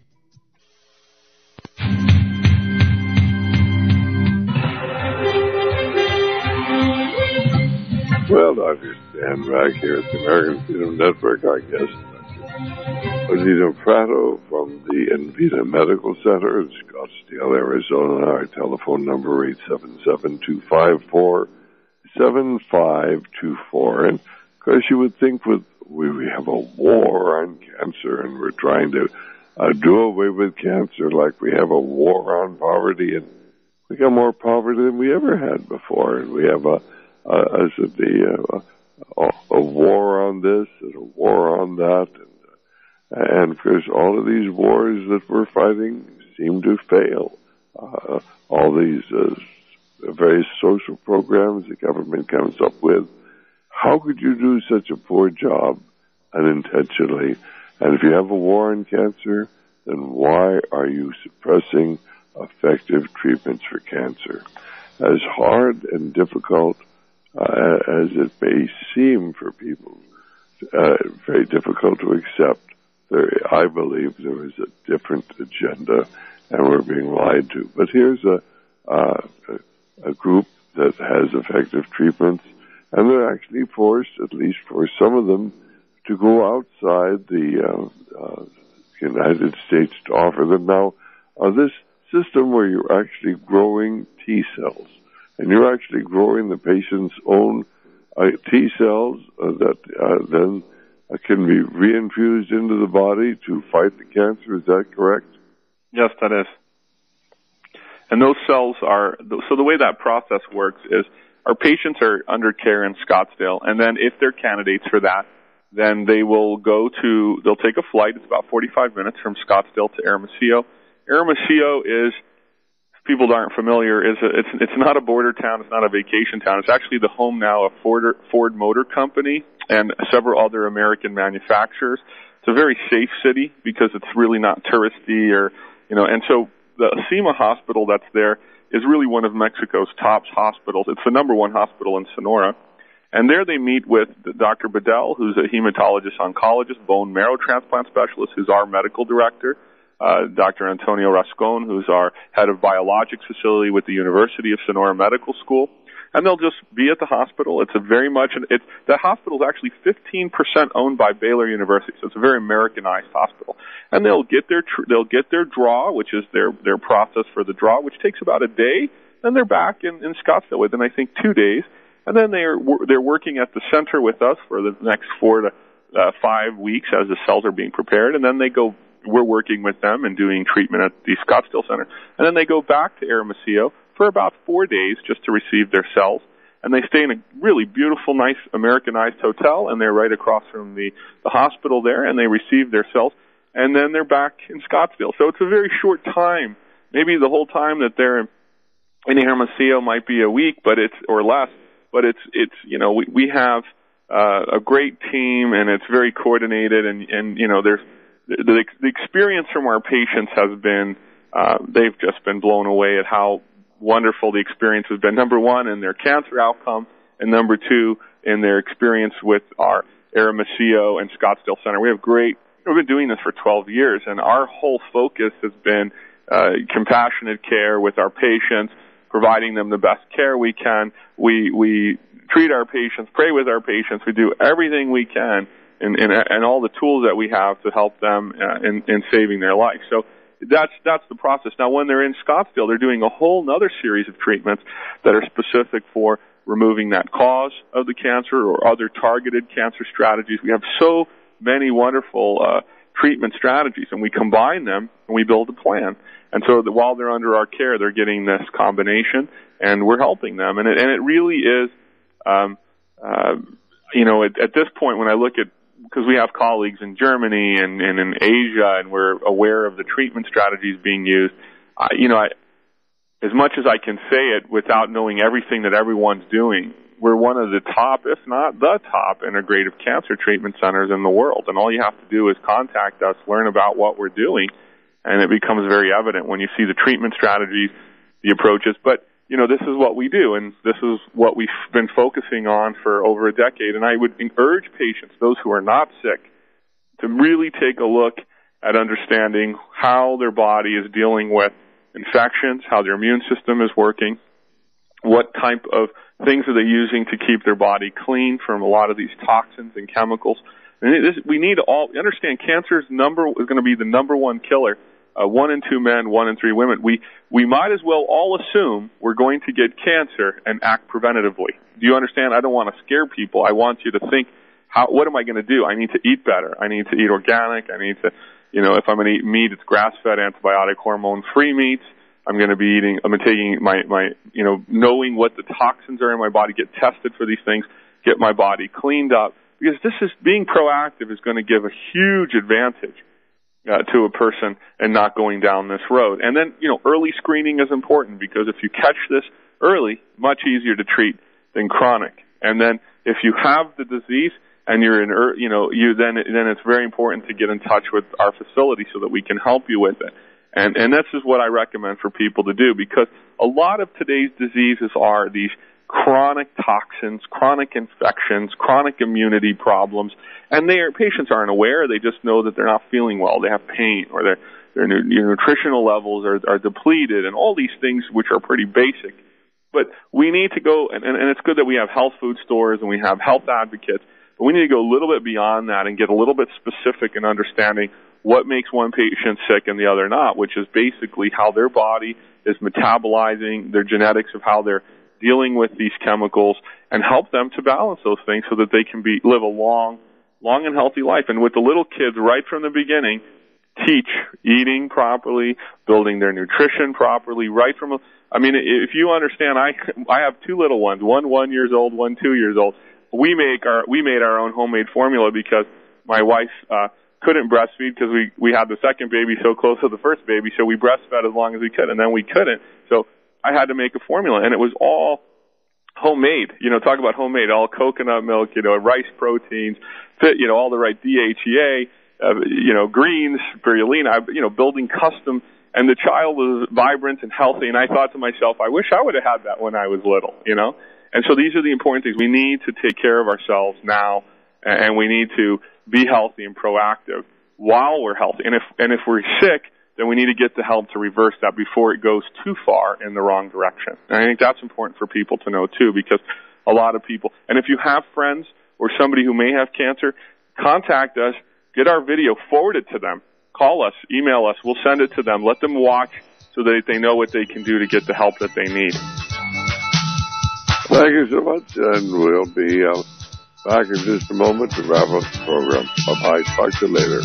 C: Well, Doctor Stan back here at the American Freedom Network, our guest, Doctor Anita Prato from the Envita Medical Center in Scottsdale, Arizona. Our telephone number, eight seven seven, two five four, seven five two four. And, of course, you would think with we, we have a war on cancer and we're trying to uh, do away with cancer like we have a war on poverty. And we got more poverty than we ever had before. And we have a Uh, as it the uh, a, a war on this and a war on that, and, uh, and of course all of these wars that we're fighting seem to fail. Uh, all these uh, various social programs the government comes up with. How could you do such a poor job unintentionally? And if you have a war on cancer, then why are you suppressing effective treatments for cancer? As hard and difficult Uh, as it may seem for people, uh, very difficult to accept. There, I believe there is a different agenda, and we're being lied to. But here's a, uh, a group that has effective treatments, and they're actually forced, at least for some of them, to go outside the uh, uh, United States to offer them. Now, uh, this system where you're actually growing T cells, and you're actually growing the patient's own uh, T cells uh, that uh, then uh, can be reinfused into the body to fight the cancer. Is that correct?
D: Yes, that is. And those cells are, so the way that process works is our patients are under care in Scottsdale, and then if they're candidates for that, then they will go to, they'll take a flight. It's about forty-five minutes from Scottsdale to Hermosillo. Hermosillo is, people aren't familiar, is a, it's it's not a border town, it's not a vacation town. It's actually the home now of Ford, Ford Motor Company and several other American manufacturers. It's a very safe city because it's really not touristy, or you know. And so the Acima Hospital that's there is really one of Mexico's top hospitals. It's the number one hospital in Sonora. And there they meet with Doctor Bedell, who's a hematologist oncologist, bone marrow transplant specialist, who's our medical director. Uh, Doctor Antonio Rascon, who's our head of biologics facility with the University of Sonora Medical School. And they'll just be at the hospital. It's a very much, an, it's, the hospital is actually fifteen percent owned by Baylor University, so it's a very Americanized hospital. And they'll get their, tr- they'll get their draw, which is their, their process for the draw, which takes about a day. Then they're back in, in Scottsdale within, I think, two days. And then they're, they're working at the center with us for the next four to uh, five weeks as the cells are being prepared. And then they go, we're working with them and doing treatment at the Scottsdale Center. And then they go back to Hermosillo for about four days just to receive their cells. And they stay in a really beautiful, nice Americanized hotel, and they're right across from the, the hospital there, and they receive their cells. And then they're back in Scottsdale. So it's a very short time. Maybe the whole time that they're in Hermosillo might be a week, but it's, or less. But it's, it's, you know, we, we have uh, a great team, and it's very coordinated, and, and you know, there's, The, the experience from our patients has been, uh, they've just been blown away at how wonderful the experience has been. Number one, in their cancer outcome, and number two, in their experience with our Hermosillo and Scottsdale Center. We have great, we've been doing this for twelve years, and our whole focus has been uh, compassionate care with our patients, providing them the best care we can. We, we treat our patients, pray with our patients. We do everything we can. And, and, and all the tools that we have to help them uh, in, in saving their life. So that's that's the process. Now, when they're in Scottsdale, they're doing a whole other series of treatments that are specific for removing that cause of the cancer or other targeted cancer strategies. We have so many wonderful uh, treatment strategies, and we combine them and we build a plan. And so that while they're under our care, they're getting this combination, and we're helping them. And it, and it really is, um, uh, you know, at, at this point when I look at, because we have colleagues in Germany and, and in Asia, and we're aware of the treatment strategies being used, uh, you know, I, as much as I can say it without knowing everything that everyone's doing, we're one of the top, if not the top, integrative cancer treatment centers in the world. And all you have to do is contact us, learn about what we're doing, and it becomes very evident when you see the treatment strategies, the approaches. But, you know, this is what we do, and this is what we've been focusing on for over a decade. And I would urge patients, those who are not sick, to really take a look at understanding how their body is dealing with infections, how their immune system is working, what type of things are they using to keep their body clean from a lot of these toxins and chemicals. And this, we need to all understand cancer's number is going to be the number one killer. Uh, one in two men, one in three women. We we might as well all assume we're going to get cancer and act preventatively. Do you understand? I don't want to scare people. I want you to think, how, what am I going to do? I need to eat better. I need to eat organic. I need to, you know, if I'm going to eat meat, it's grass-fed, antibiotic, hormone-free meats. I'm going to be eating, I'm taking my, my, you know, knowing what the toxins are in my body, get tested for these things, get my body cleaned up. Because this is, being proactive is going to give a huge advantage Uh, to a person and not going down this road. And then, you know, early screening is important, because if you catch this early, much easier to treat than chronic. And then if you have the disease and you're in, you know, you then then it's very important to get in touch with our facility so that we can help you with it. And and this is what I recommend for people to do, because a lot of today's diseases are these chronic toxins, chronic infections, chronic immunity problems, and their patients aren't aware. They just know that they're not feeling well. They have pain, or their their nutritional levels are, are depleted, and all these things which are pretty basic. But we need to go, and, and it's good that we have health food stores and we have health advocates, but we need to go a little bit beyond that and get a little bit specific in understanding what makes one patient sick and the other not, which is basically how their body is metabolizing, their genetics of how they're dealing with these chemicals, and help them to balance those things so that they can be live a long, long and healthy life. And with the little kids right from the beginning, teach eating properly, building their nutrition properly, right from, I mean, if you understand, I, I have two little ones, one one years old, one two years old. We make our, we made our own homemade formula because my wife, uh, couldn't breastfeed because we, we had the second baby so close to the first baby, so we breastfed as long as we could, and then we couldn't. So I had to make a formula, and it was all homemade. You know, talk about homemade, all coconut milk, you know, rice proteins, fit, you know, all the right D H E A, uh, you know, greens, spirulina, I, you know, building custom. And the child was vibrant and healthy, and I thought to myself, I wish I would have had that when I was little, you know. And so these are the important things. We need to take care of ourselves now, and we need to be healthy and proactive while we're healthy. And if and if we're sick, then we need to get the help to reverse that before it goes too far in the wrong direction. And I think that's important for people to know, too, because a lot of people, and if you have friends or somebody who may have cancer, contact us, get our video, forward it to them, call us, email us, we'll send it to them, let them watch so that they know what they can do to get the help that they need.
C: Thank you so much, and we'll be uh, back in just a moment to wrap up the program. Bye-bye. Talk to you later.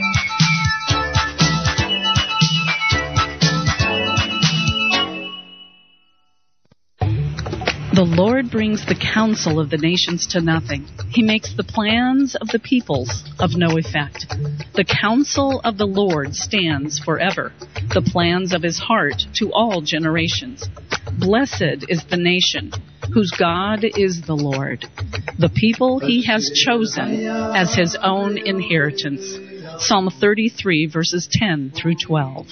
F: The Lord brings the counsel of the nations to nothing. He makes the plans of the peoples of no effect. The counsel of the Lord stands forever, the plans of his heart to all generations. Blessed is the nation whose God is the Lord, the people he has chosen as his own inheritance. Psalm thirty-three, verses ten through twelve.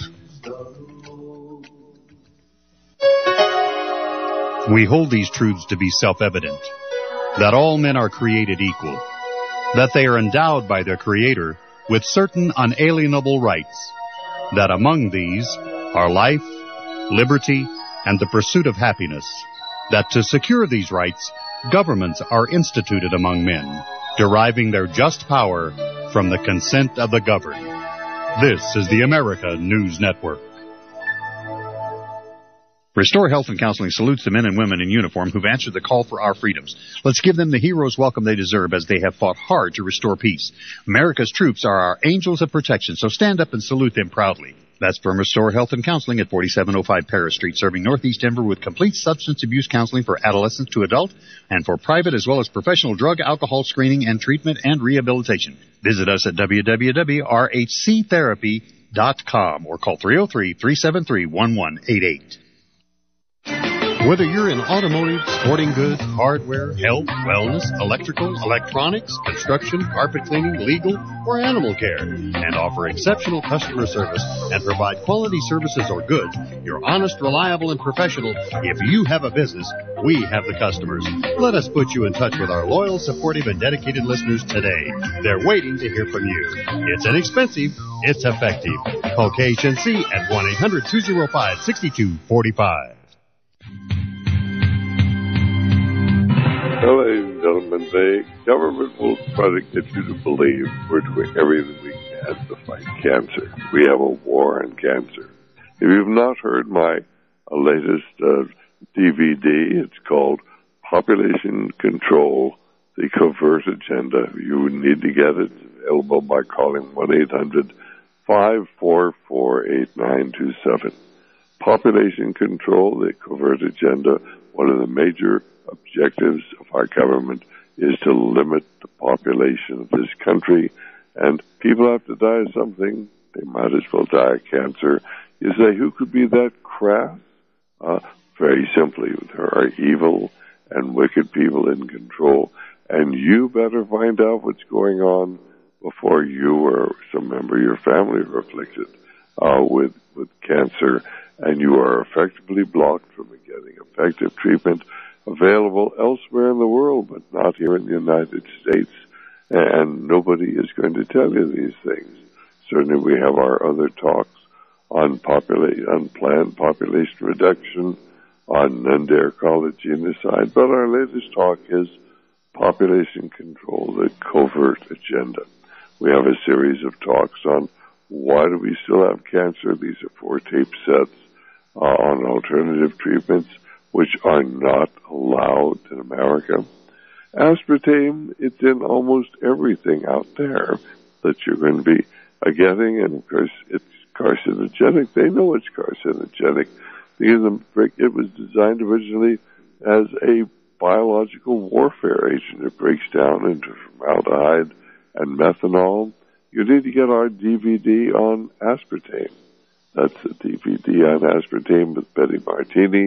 G: We hold these truths to be self-evident, that all men are created equal, that they are endowed by their Creator with certain unalienable rights, that among these are life, liberty, and the pursuit of happiness, that to secure these rights, governments are instituted among men, deriving their just power from the consent of the governed. This is the America News Network. Restore Health and Counseling salutes the men and women in uniform who've answered the call for our freedoms. Let's give them the hero's welcome they deserve as they have fought hard to restore peace. America's troops are our angels of protection, so stand up and salute them proudly. That's from Restore Health and Counseling at forty-seven oh five Paris Street, serving Northeast Denver with complete substance abuse counseling for adolescent to adult and for private as well as professional drug, alcohol screening and treatment and rehabilitation. Visit us at w w w dot r h c therapy dot com or call three oh three, three seven three, one one eight eight.
B: Whether you're in automotive, sporting goods, hardware, health, wellness, electrical, electronics, construction, carpet cleaning, legal, or animal care, and offer exceptional customer service and provide quality services or goods, you're honest, reliable, and professional. If you have a business, we have the customers. Let us put you in touch with our loyal, supportive, and dedicated listeners today. They're waiting to hear from you. It's inexpensive. It's effective. Call K H N C at one eight hundred, two oh five, six two four five.
C: Well, ladies and gentlemen, the government will try to get you to believe we're doing everything we can to fight cancer. We have a war on cancer. If you've not heard my uh, latest uh, D V D, it's called Population Control, The Covert Agenda. You need to get it. It's available by calling one eight hundred, five four four, eight nine two seven. Population Control, The Covert Agenda, one of the major objectives of our government is to limit the population of this country, and people have to die of something. They might as well die of cancer. You say, who could be that crass? Uh, very simply, there are evil and wicked people in control, and you better find out what's going on before you or some member of your family are afflicted uh, with, with cancer, and you are effectively blocked from getting effective treatment available elsewhere in the world, but not here in the United States. And nobody is going to tell you these things. Certainly we have our other talks on popula- on planned population reduction, on non-dairy genocide, but our latest talk is population control, the covert agenda. We have a series of talks on why do we still have cancer. These are four tape sets uh, on alternative treatments, which are not allowed in America. Aspartame, it's in almost everything out there that you're going to be uh, getting, and of course it's carcinogenic. They know it's carcinogenic because it was designed originally as a biological warfare agent. It breaks down into formaldehyde and methanol. You need to get our D V D on aspartame. That's the D V D on aspartame with Betty Martini.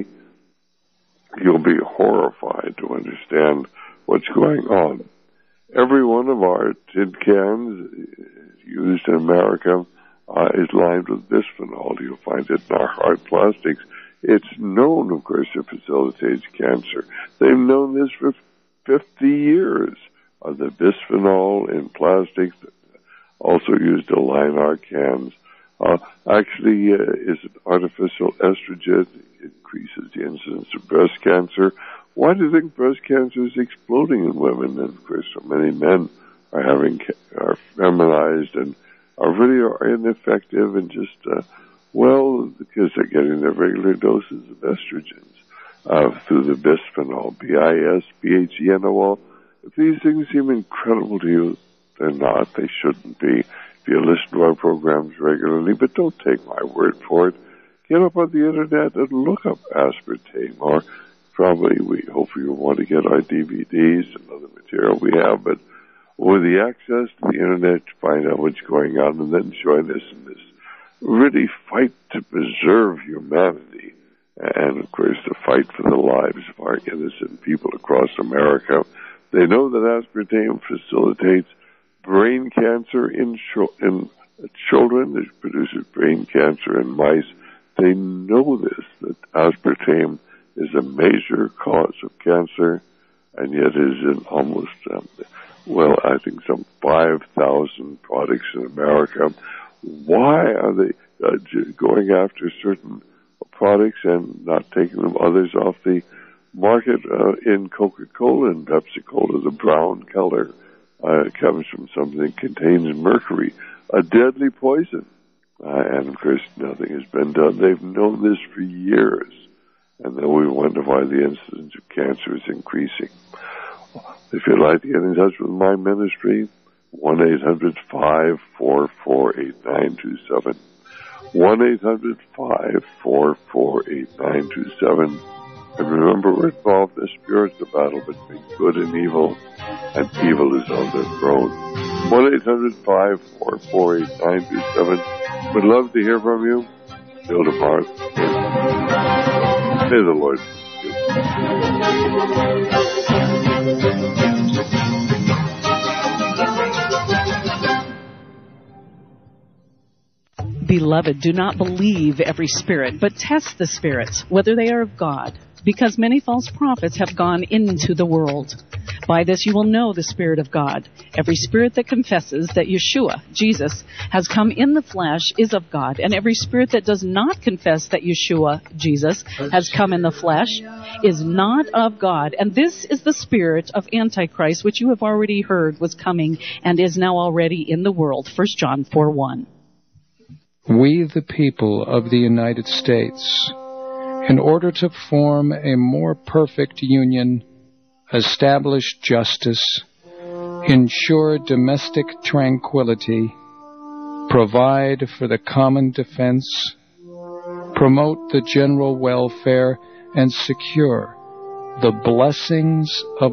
C: You'll be horrified to understand what's going on. Every one of our tin cans used in America uh, is lined with bisphenol. You'll find it in our hard plastics. It's known, of course, it facilitates cancer. They've known this for fifty years. Uh, the bisphenol in plastics, also used to line our cans, uh, actually uh, is an artificial estrogen. It increases the incidence of breast cancer. Why do you think breast cancer is exploding in women? And of course, so many men are having are feminized and are really are ineffective and just uh, well because they're getting their regular doses of estrogens uh, through the bisphenol, B I S P H E N O L. If these things seem incredible to you, they're not. They shouldn't be. If you listen to our programs regularly, but don't take my word for it. Get up on the internet and look up aspartame, or probably we hopefully you'll want to get our D V Ds and other material we have, but with the access to the internet to find out what's going on and then join us in this really fight to preserve humanity and, of course, the fight for the lives of our innocent people across America. They know that aspartame facilitates brain cancer in, ch- in children. It produces brain cancer in mice. They know this, that aspartame is a major cause of cancer, and yet is in almost, um, well, I think some five thousand products in America. Why are they uh, going after certain products and not taking them others off the market? Uh, in Coca-Cola and Pepsi-Cola, the brown color uh, comes from something that contains mercury. a deadly poison. Uh, and, of course, nothing has been done. They've known this for years. And then we wonder why the incidence of cancer is increasing. If you'd like to get in touch with my ministry, one eight hundred five four four eight nine two seven. one eight hundred five four four eight nine two seven. And remember, we're involved in a spiritual battle between good and evil, and evil is on the throne. one eight hundred five four four eight nine two seven. Would love to hear from you. Till tomorrow. May the Lord
F: Beloved, do not believe every spirit, but test the spirits, whether they are of God, because many false prophets have gone into the world. By this you will know the Spirit of God. Every spirit that confesses that Yeshua, Jesus, has come in the flesh is of God, and every spirit that does not confess that Yeshua, Jesus, has come in the flesh is not of God. And this is the spirit of Antichrist, which you have already heard was coming and is now already in the world. First John four one.
J: We, the people of the United States, in order to form a more perfect union, establish justice, ensure domestic tranquility, provide for the common defense, promote the general welfare, and secure the blessings of